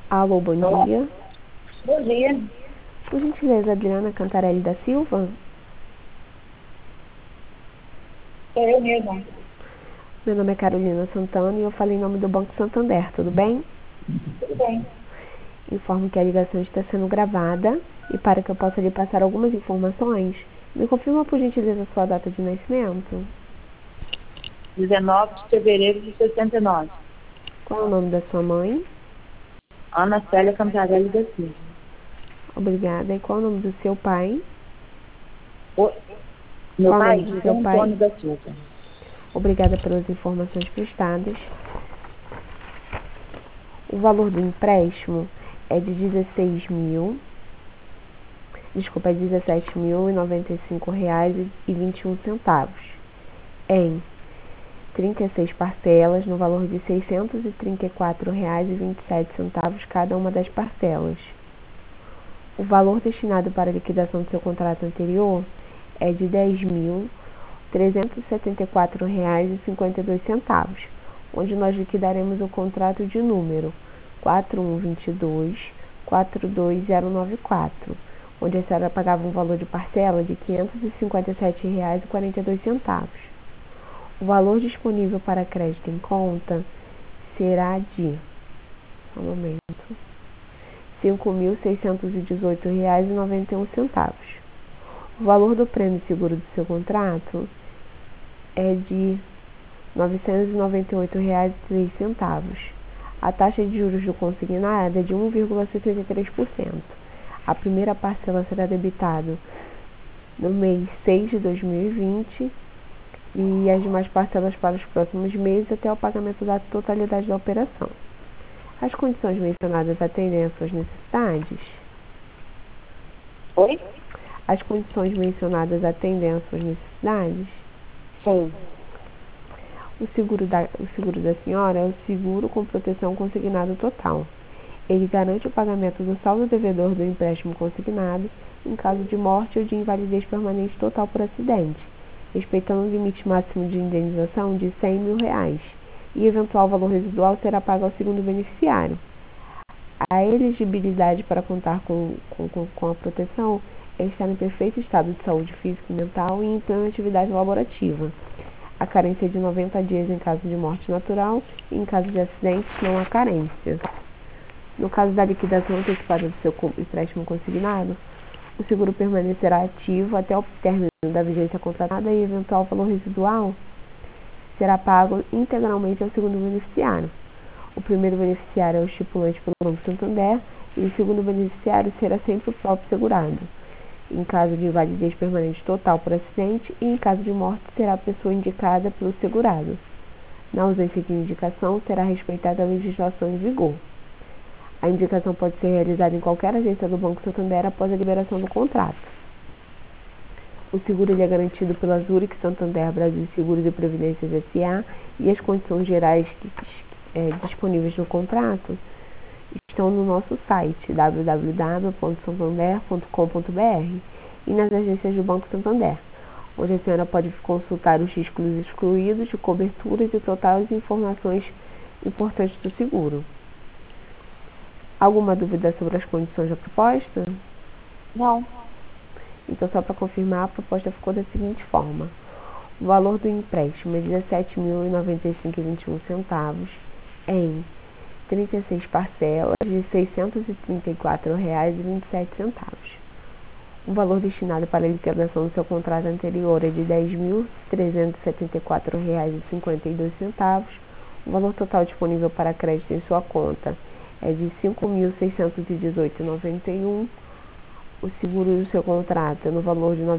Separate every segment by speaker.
Speaker 1: Alô, bom dia.
Speaker 2: Bom dia.
Speaker 1: Por gentileza, Adriana Cantarelli da Silva?
Speaker 2: Sou eu mesma.
Speaker 1: Meu nome é Carolina Santana e eu falo em nome do Banco Santander, tudo bem?
Speaker 2: Tudo bem.
Speaker 1: Informo que a ligação está sendo gravada e para que eu possa lhe passar algumas informações, me confirma por gentileza sua data de nascimento.
Speaker 2: 19 de fevereiro de 69.
Speaker 1: Qual é o nome da sua mãe?
Speaker 2: Ana Célia Cantarelli da Silva.
Speaker 1: Obrigada. E qual é o nome do seu pai?
Speaker 2: Meu
Speaker 1: Qual é o
Speaker 2: pai,
Speaker 1: nome do
Speaker 2: José
Speaker 1: seu pai?
Speaker 2: Antônio da Silva.
Speaker 1: Obrigada pelas informações prestadas. O valor do empréstimo é de R$ 17.095,21 em 36 parcelas no valor de R$ 634,27 cada uma das parcelas. O valor destinado para a liquidação do seu contrato anterior é de R$ 10.374,52, onde nós liquidaremos o contrato de número 4122-42094, onde a senhora pagava um valor de parcela de R$ 557,42. O valor disponível para crédito em conta será de R$ 5.618,91. O valor do prêmio seguro do seu contrato é de R$ 998,03. A taxa de juros do consignado é de 1,73%. A primeira parcela será debitada no mês 6 de 2020 e as demais parcelas para os próximos meses até o pagamento da totalidade da operação. As condições mencionadas atendem às suas necessidades?
Speaker 2: Oi?
Speaker 1: As condições mencionadas atendem às suas necessidades?
Speaker 2: Sim.
Speaker 1: O seguro da senhora é o seguro com proteção consignado total. Ele garante o pagamento do saldo devedor do empréstimo consignado em caso de morte ou de invalidez permanente total por acidente, respeitando o limite máximo de indenização de R$ 100.000, e eventual valor residual será pago ao segundo beneficiário. A elegibilidade para contar com a proteção é estar em perfeito estado de saúde física e mental e em plena atividade laborativa. A carência é de 90 dias em caso de morte natural e em caso de acidente não há carência. No caso da liquidação antecipada do seu empréstimo consignado, o seguro permanecerá ativo até o término da vigência contratada e eventual valor residual será pago integralmente ao segundo beneficiário. O primeiro beneficiário é o estipulante pelo Banco Santander e o segundo beneficiário será sempre o próprio segurado. Em caso de invalidez permanente total por acidente e em caso de morte será a pessoa indicada pelo segurado. Na ausência de indicação, será respeitada a legislação em vigor. A indicação pode ser realizada em qualquer agência do Banco Santander após a liberação do contrato. O seguro é garantido pela Zurich Santander Brasil Seguros e Previdências S.A. e as condições gerais disponíveis no contrato estão no nosso site www.santander.com.br e nas agências do Banco Santander, onde a senhora pode consultar os riscos excluídos de coberturas e totais informações importantes do seguro. Alguma dúvida sobre as condições da proposta?
Speaker 2: Não.
Speaker 1: Então, só para confirmar, a proposta ficou da seguinte forma. O valor do empréstimo é R$ 17.095,21 em 36 parcelas de R$ 634,27. O valor destinado para a liquidação do seu contrato anterior é de R$ 10.374,52. O valor total disponível para crédito em sua conta é de R$ 5.618,91. O seguro do seu contrato é no valor de R$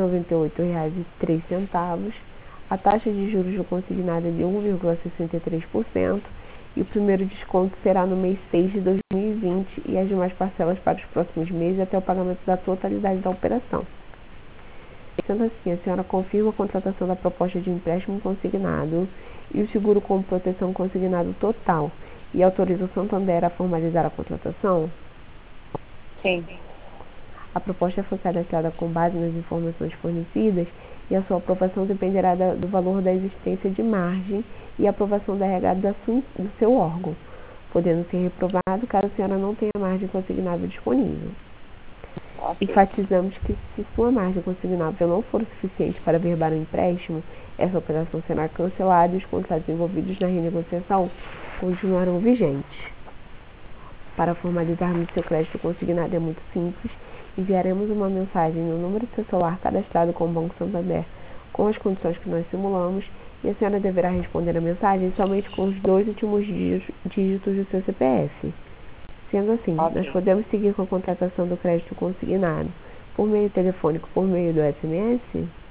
Speaker 1: 998,03. A taxa de juros do consignado é de 1,63% e o primeiro desconto será no mês 6 de 2020 e as demais parcelas para os próximos meses até o pagamento da totalidade da operação. Sendo assim, a senhora confirma a contratação da proposta de empréstimo consignado e o seguro com proteção consignado total e autoriza o Santander a formalizar a contratação?
Speaker 2: Sim.
Speaker 1: A proposta foi cadastrada com base nas informações fornecidas e a sua aprovação dependerá do valor da existência de margem e aprovação da RH do seu órgão. podendo ser reprovado caso a senhora não tenha margem consignável disponível.
Speaker 2: Ok.
Speaker 1: Enfatizamos que, se sua margem consignável não for o suficiente para averbar o empréstimo, essa operação será cancelada e os contratos envolvidos na renegociação continuarão vigentes. Para formalizarmos seu crédito consignado é muito simples. Enviaremos uma mensagem no número de seu celular cadastrado com o Banco Santander com as condições que nós simulamos, e a senhora deverá responder a mensagem somente com os 2 últimos dígitos do seu CPF. Sendo assim, nós podemos seguir com a contratação do crédito consignado por meio telefônico, por meio do SMS?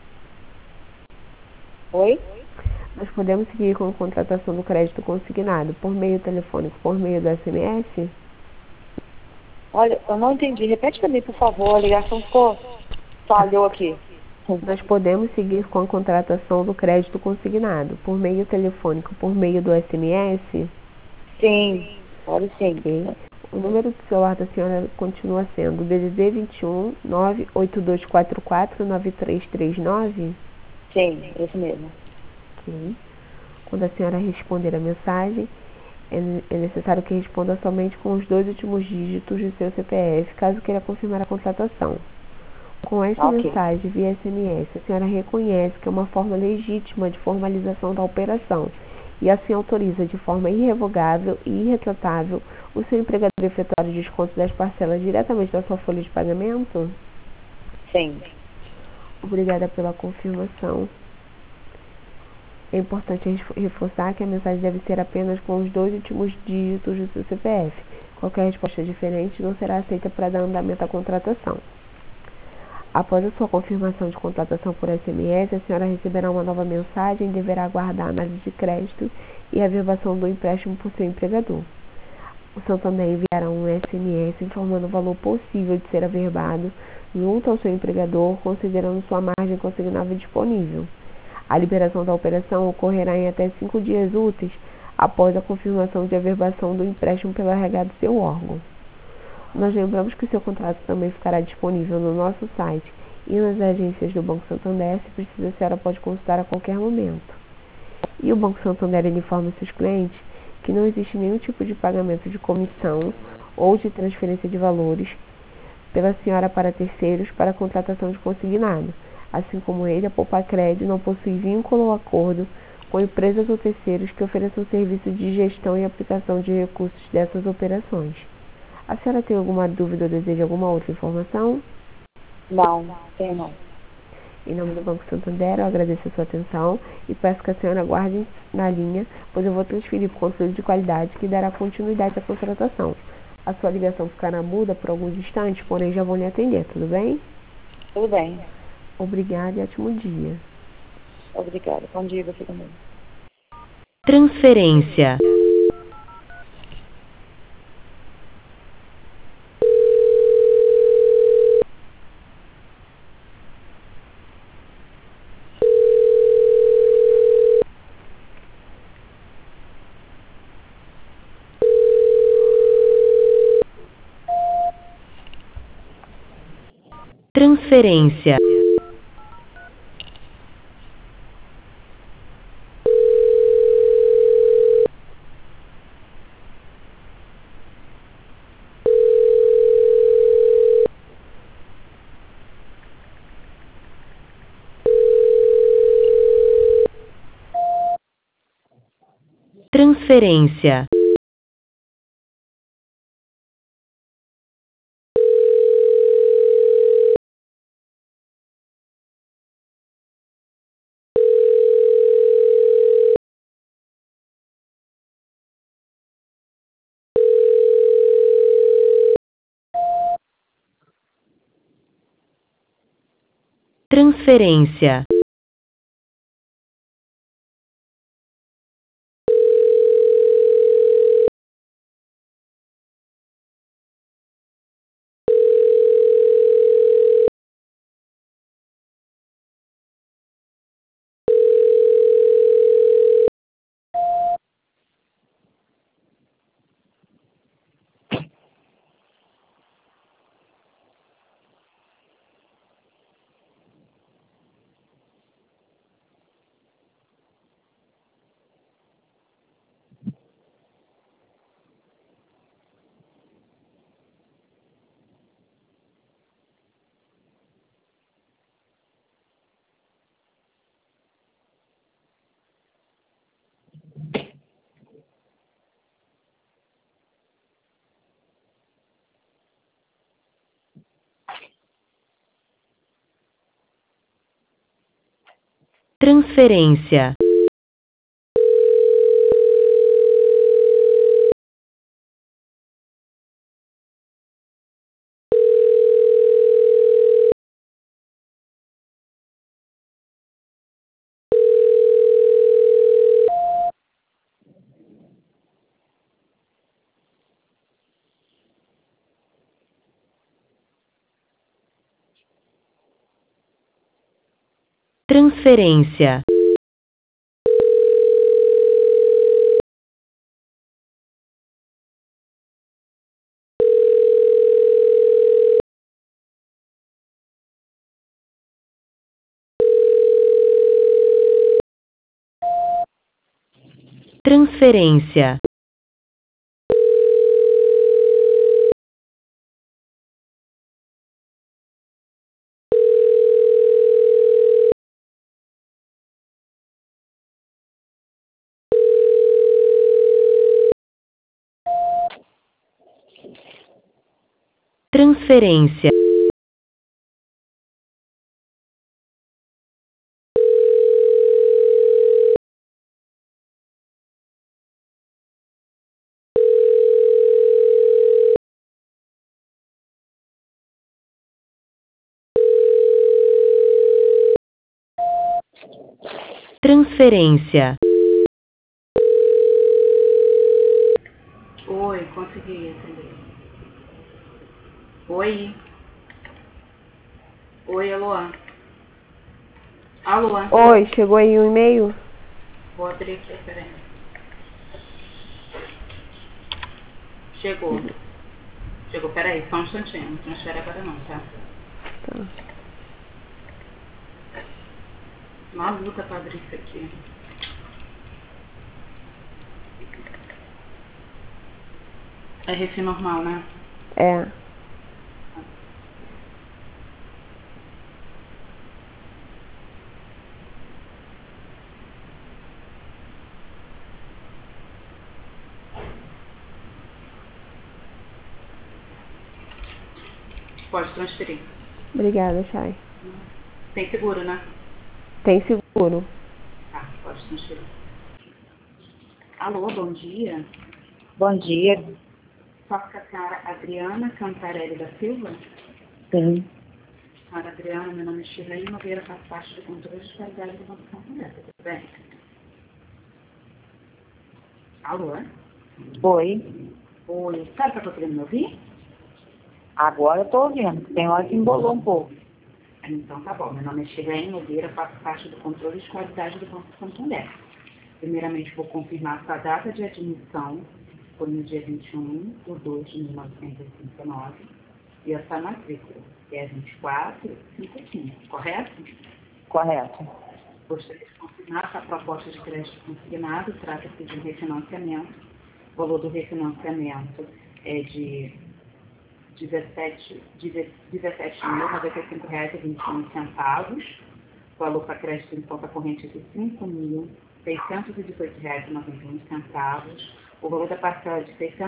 Speaker 2: Oi?
Speaker 1: Nós podemos seguir com a contratação do crédito consignado por meio telefônico, por meio do SMS?
Speaker 2: Olha, eu não entendi. Repete para mim, por favor. A ligação falhou aqui.
Speaker 1: Nós podemos seguir com a contratação do crédito consignado por meio telefônico, por meio do SMS?
Speaker 2: Sim, pode sim.
Speaker 1: Okay. O número do celular da senhora continua sendo DDD 21 98244 9339?
Speaker 2: Sim, esse mesmo.
Speaker 1: Ok. Quando a senhora responder a mensagem, é necessário que responda somente com os 2 últimos dígitos do seu CPF, caso queira confirmar a contratação. Com esta mensagem via SMS, a senhora reconhece que é uma forma legítima de formalização da operação e assim autoriza de forma irrevogável e irretratável o seu empregador a efetuar o desconto das parcelas diretamente da sua folha de pagamento?
Speaker 2: Sim.
Speaker 1: Obrigada pela confirmação. É importante reforçar que a mensagem deve ser apenas com os 2 últimos dígitos do seu CPF. Qualquer resposta diferente não será aceita para dar andamento à contratação. Após a sua confirmação de contratação por SMS, a senhora receberá uma nova mensagem e deverá aguardar a análise de crédito e a averbação do empréstimo por seu empregador. O Santander enviará um SMS informando o valor possível de ser averbado junto ao seu empregador, considerando sua margem consignável disponível. A liberação da operação ocorrerá em até 5 dias úteis após a confirmação de averbação do empréstimo pelo RH do seu órgão. Nós lembramos que o seu contrato também ficará disponível no nosso site e nas agências do Banco Santander. Se precisa, a senhora pode consultar a qualquer momento. E o Banco Santander informa seus clientes que não existe nenhum tipo de pagamento de comissão ou de transferência de valores pela senhora para terceiros para a contratação de consignado. Assim como ele, a Poupacred não possui vínculo ou acordo com empresas ou terceiros que ofereçam serviço de gestão e aplicação de recursos dessas operações. A senhora tem alguma dúvida ou deseja alguma outra informação?
Speaker 2: Não, tem não.
Speaker 1: Em nome do Banco Santander, eu agradeço a sua atenção e peço que a senhora aguarde na linha, pois eu vou transferir para o controle de qualidade que dará continuidade à contratação. A sua ligação ficará muda por alguns instantes, porém já vou lhe atender, tudo bem?
Speaker 2: Tudo bem.
Speaker 1: Obrigada e ótimo dia.
Speaker 2: Obrigada. Bom dia você também.
Speaker 3: Transferência. Transferência. Transferência. Transferência. Transferência. Transferência. Transferência. Transferência. Transferência.
Speaker 4: Oi, consegui atender. Oi. Oi, alô. Alô.
Speaker 1: Oi, chegou aí um e-mail?
Speaker 4: Vou abrir aqui, peraí. Chegou. Chegou, peraí, só um instantinho. Não transfere agora não, tá?
Speaker 1: Tá.
Speaker 4: Uma luta pra abrir isso aqui. É RF normal, né?
Speaker 1: É.
Speaker 4: Pode transferir.
Speaker 1: Obrigada, Chay.
Speaker 4: Tem seguro, né?
Speaker 1: Tem seguro.
Speaker 4: Tá, pode transferir. Alô, bom dia.
Speaker 2: Bom dia.
Speaker 4: Falo com a senhora Adriana Cantarelli da Silva.
Speaker 2: Sim.
Speaker 4: Senhora Adriana, meu nome é Shirley Nogueira, faço parte do controle de qualidade do Banco Santander, tudo bem? Alô?
Speaker 2: Oi.
Speaker 4: Oi, sabe que eu tô querendo me ouvir?
Speaker 2: Agora eu tô ouvindo. Tem hora que embolou um pouco.
Speaker 4: Então tá bom, meu nome é Shirley Nogueira, faço parte do controle de qualidade do Banco Santander. Primeiramente vou confirmar sua data de admissão, foi no dia 21 de 2 de 1959, e a sua matrícula, que é 2455, correto?
Speaker 2: Correto.
Speaker 4: Gostaria de confirmar que a proposta de crédito consignado trata-se de um refinanciamento. O valor do refinanciamento é de R$ 17.095,21. O valor para crédito em conta corrente é de R$ 5.618,91. O valor da parcela é de R$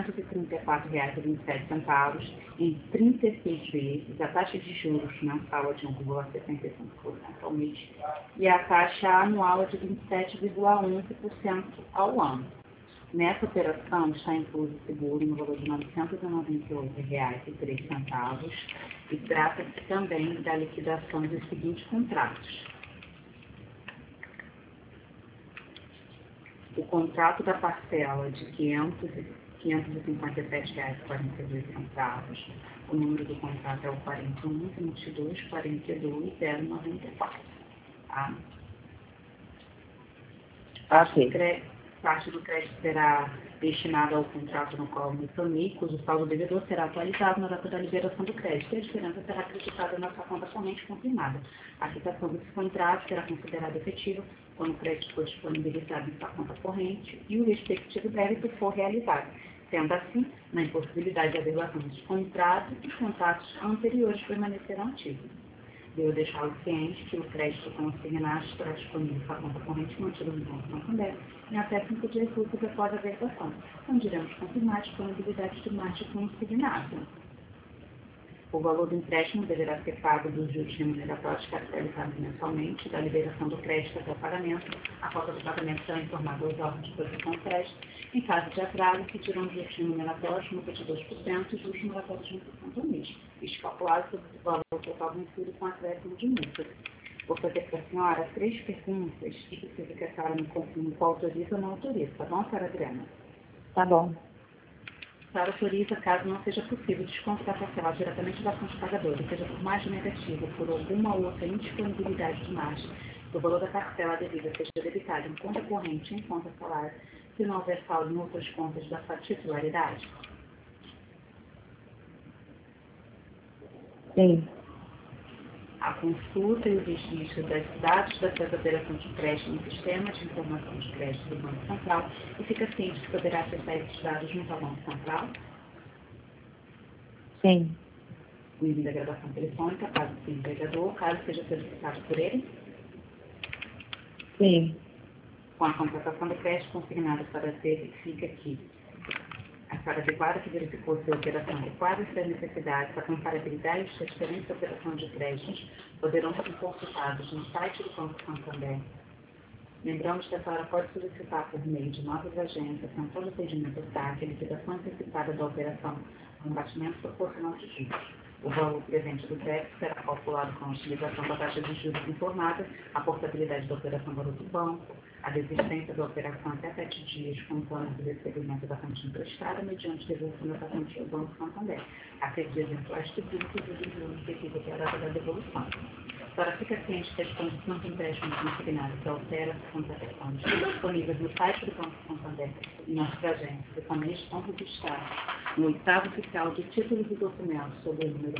Speaker 4: 634,27 em 36 vezes. A taxa de juros mensal é de 1,75% ao mês. E a taxa anual é de 27,11% ao ano. Nessa operação está incluso o seguro no valor de R$ 998,03 e trata-se também da liquidação dos seguintes contratos. O contrato da parcela de R$ 557,42. O número do contrato é o 41.22.42.094. Tá?
Speaker 2: Ok.
Speaker 4: Parte do crédito será destinada ao contrato no qual me informei, cujo saldo devedor será atualizado na data da liberação do crédito e a diferença será acreditada na sua conta corrente confirmada. A quitação desse contrato será considerada efetiva quando o crédito for disponibilizado em sua conta corrente e o respectivo débito for realizado. Sendo assim, na impossibilidade de averbação deste contrato, os contratos anteriores permanecerão ativos. Devo deixá-lo ciente que o crédito consignado estará disponível para a conta corrente mantida no Banco Santander em até 5 dias úteis após a verbação, onde iremos confirmar a disponibilidade do margem consignado. O valor do empréstimo deverá ser pago dos juros remuneratórios capitalizados mensalmente, da liberação do crédito até o pagamento. A falta do pagamento será informada aos órgãos de proteção do crédito. Em caso de atraso, pedirão juros remuneratórios, multa de 2% e juros moratórios de 1% ao mês. Isto calculado sobre o valor total vencido com acréscimo de multa. Vou fazer para a senhora 3 perguntas e precisa que a senhora me confirme qual autoriza ou não autoriza, tá bom, senhora Adriana?
Speaker 2: Tá bom.
Speaker 4: A senhora autoriza caso não seja possível desconto da parcela diretamente da fonte pagadora, seja por margem negativa ou por alguma outra indisponibilidade de margem, o valor da parcela devida seja debitado em conta corrente em conta salário, se não houver saldo em outras contas da sua titularidade?
Speaker 2: Sim.
Speaker 4: A consulta e o registro das dados da sua operação de crédito no sistema de informação de crédito do Banco Central e fica ciente que poderá acessar esses dados junto ao Banco Central.
Speaker 2: Sim.
Speaker 4: O envio da gravação telefônica, caso seja empregador, caso seja solicitado por ele.
Speaker 2: Sim.
Speaker 4: Com a contratação do crédito consignado para verifica que a senhora adequada que verificou se a operação adequada e suas necessidades, a comparabilidade e as diferentes operações de créditos poderão ser consultados no site do Banco Santander. Lembramos que a senhora pode solicitar por meio de nossas agências, central de atendimento TAC, a liquidação antecipada da operação com batimento proporcional de juros. O valor presente do crédito será calculado com a utilização da taxa de juros informada, a portabilidade da operação valor do banco, a desistência da operação até 7 dias com o plano de recebimento da fonte emprestada mediante devolução da fonte do Banco Santander, a ser de eventuais tributos e dos juros devido à data da devolução. A senhora fica ciente que as condições de empréstimo consignado que altera as contratações disponíveis no site do Banco Santander e nossas agências e também estão registradas no 8º oficial de títulos e documentos sob o número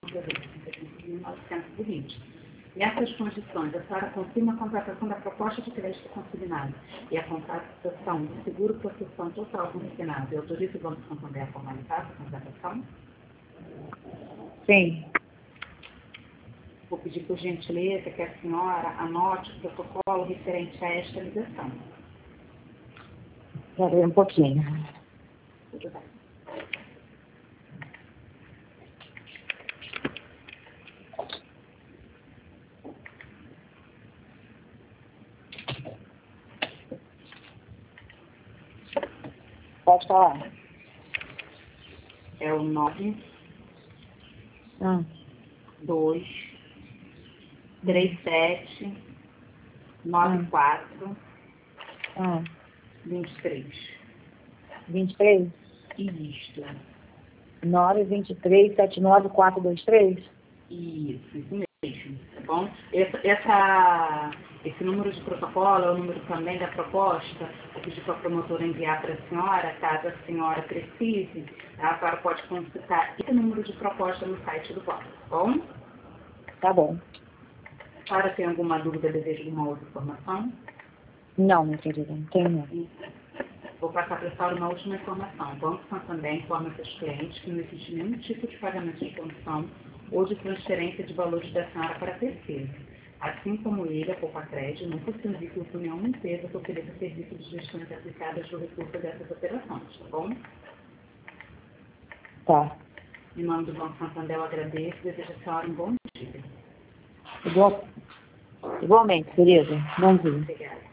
Speaker 4: 1.920. Nessas condições, a senhora confirma a contratação da proposta de crédito consignado e a contratação do seguro proteção total consignado e autoriza o Banco Santander a formalizar essa contratação?
Speaker 2: Sim.
Speaker 4: Vou pedir por gentileza que a senhora anote o protocolo referente a esta ligação.
Speaker 2: Espera aí um pouquinho.
Speaker 4: Tudo bem.
Speaker 2: Pode falar.
Speaker 4: É o 9 2 37 94 23.
Speaker 2: 23?
Speaker 4: Isto.
Speaker 2: 923 79423?
Speaker 4: Isso mesmo. Tá bom? Esse número de protocolo é o número também da proposta. Eu pedi para a promotora enviar para a senhora, caso a senhora precise, a senhora pode consultar esse número de proposta no site do banco, tá bom?
Speaker 2: Tá bom.
Speaker 4: A senhora tem alguma dúvida, deseja alguma outra informação?
Speaker 2: Não, minha querida, não tenho não.
Speaker 4: Vou passar para a senhora uma última informação. O Banco Santander informa seus clientes que não existe nenhum tipo de pagamento de comissão ou de transferência de valores da senhora para terceiro. Assim como ele, a Poupa Crédito, não possui vínculo com nenhuma empresa que ofereça serviços de gestões aplicadas do recurso dessas operações, tá bom?
Speaker 2: Tá.
Speaker 4: Em nome do Banco Santander, eu agradeço e desejo a senhora um bom dia.
Speaker 2: Igualmente, querida. Bom dia.
Speaker 4: Obrigada.